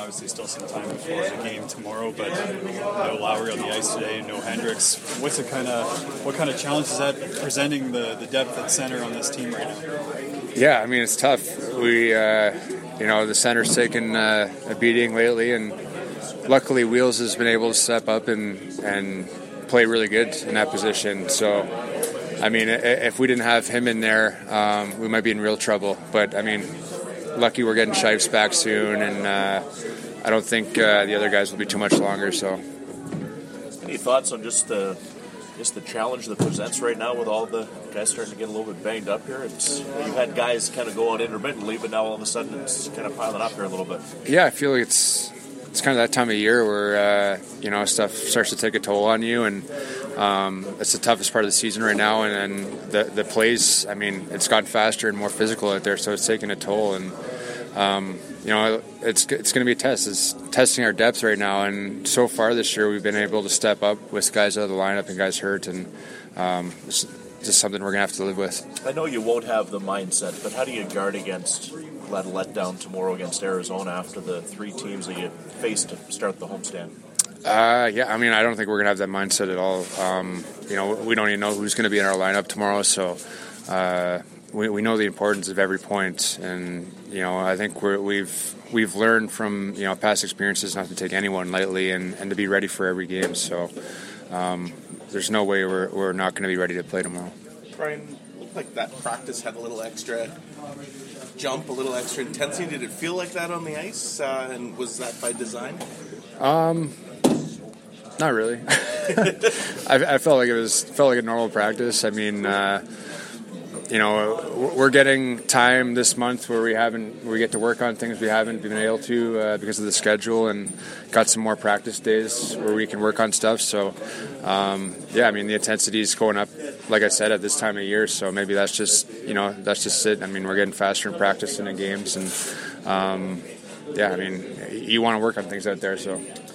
obviously still some time before the game tomorrow, but no Lowry on the ice today, no Hendricks. What kind of challenge is that presenting the depth at center on this team right now? Yeah, I mean, it's tough. We, the center's taken a beating lately, and luckily Wheels has been able to step up and play really good in that position. So, I mean, if we didn't have him in there, we might be in real trouble. But, I mean, lucky we're getting Shifes back soon, and I don't think the other guys will be too much longer. So, any thoughts on just the challenge that presents right now with all the guys starting to get a little bit banged up here? You've had guys kind of going intermittently, but now all of a sudden it's kind of piling up here a little bit. Yeah, I feel like it's kind of that time of year where stuff starts to take a toll on you, and it's the toughest part of the season right now. And the plays, I mean, it's gotten faster and more physical out there, so it's taking a toll. And it's going to be a test. It's testing our depth right now, and so far this year we've been able to step up with guys out of the lineup and guys hurt, and it's just something we're going to have to live with. I know you won't have the mindset, but how do you guard against that letdown tomorrow against Arizona after the three teams that you faced to start the homestand? Yeah, I mean, I don't think we're going to have that mindset at all. We don't even know who's going to be in our lineup tomorrow, so we know the importance of every point, and I think we've learned from past experiences not to take anyone lightly and to be ready for every game. So there's no way we're not going to be ready to play tomorrow. Brian, looked like that practice had a little extra jump, a little extra intensity. Did it feel like that on the ice, and was that by design? Not really. I felt like it felt like a normal practice. I mean, we're getting time this month where we get to work on things we haven't been able to because of the schedule, and got some more practice days where we can work on stuff. So, I mean, the intensity is going up, like I said, at this time of year. So maybe that's just it. I mean, we're getting faster in practice and in games, and I mean, you want to work on things out there. So.